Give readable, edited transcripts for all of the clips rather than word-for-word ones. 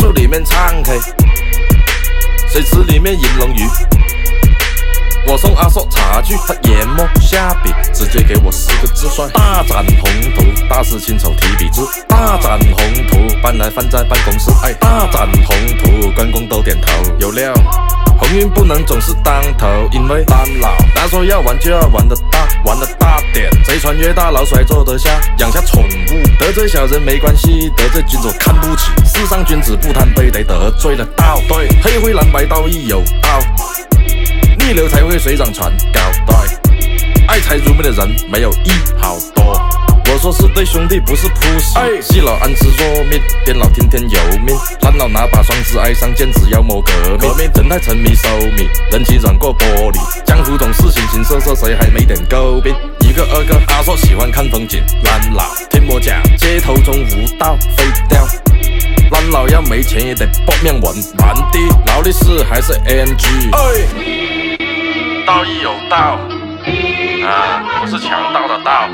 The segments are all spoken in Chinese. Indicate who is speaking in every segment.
Speaker 1: 墅里面唱 K， 水池里面银龙鱼。我送阿硕茶具，他研磨下笔，直接给我4个字帅：大展宏图，大事亲手提笔字。大展宏图，搬来放在办公室。哎，大展宏图，员工都点头。有料，鸿运不能总是当头，因为当老。他说要玩就要玩得大，玩得大点。贼船越大，老鼠还坐得下，养下宠物。得罪小人没关系，得罪君主看不起。世上君子不贪杯，得得罪了道。对，黑灰蓝白道义有道。逆流才会水涨船高，对，爱财如命的人没有一好多。我说是对兄弟，不是扑死。细老安之若命，颠老听天由命。烂老拿把双子爱上剑，只要谋革命。人太沉迷收米，人情软过玻璃。江湖总是形形色色，谁还没点诟病？一个二个阿硕喜欢看风景，烂老听我讲，街头中无道废掉。烂老要没钱也得搏命玩，玩的劳力士还是 AMG。道义有道啊，不是强盗的盗。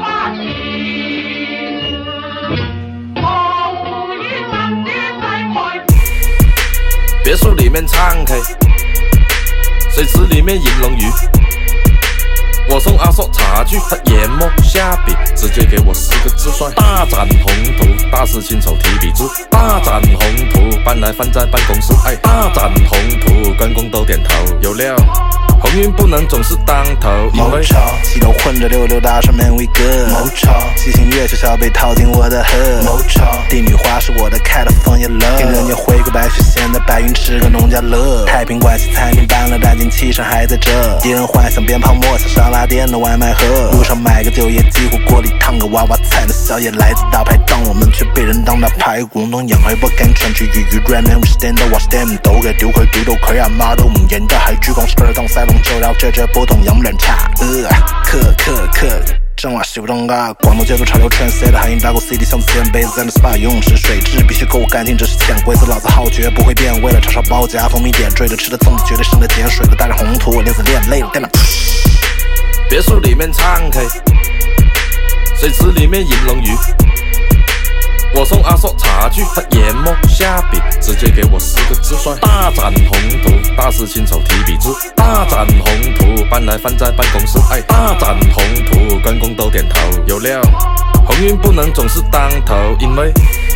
Speaker 1: 别墅里面唱 K， 水池里面银龙鱼。我送阿硕茶具，他研磨下笔，直接给我4个字帅：大展宏图，大事亲手提笔字。大展宏图，搬来放在办公室。哎，大展宏图，员工都点头。有料，鸿运不能总是当头，因为
Speaker 2: 气都混着溜溜大上面威哥。七星月悄悄被套进我的河。帝女花是我的开的枫叶乐，听人家挥个白雪仙在白云吃个农家乐。太平关系餐厅搬了，但进气上还在这。敌人幻想鞭炮抹下沙拉店的外卖盒。路上买个酒也几乎锅里烫个娃娃菜的宵夜来自大排档，我们却被人当大排骨弄养儿不敢穿去鱼鱼软软 we stand up watch them 都该丢块丢都亏啊妈都唔认得係珠江水當西龍就繞這不同飲涼茶克正話少東啊，廣東節奏潮流 trendset 海印大過 CD 箱子掀杯子在那 SPA 游泳池水質必須夠乾淨，這是潛規則，老子好絕不會變，為了炒燒包夾蜂蜜點綴着吃的粽子，絕對勝得減水的大展宏圖，連子練累了電腦。
Speaker 1: 別墅裡面唱 K， 水池裡面銀龍魚。我送阿硕茶具，他研磨下筆，直接給我4個字帥：大展宏圖，大事親手提筆字。大展宏圖，搬來放在辦公室。哎，大展宏圖，員工都點頭。有料，鴻運不能總是當頭，因為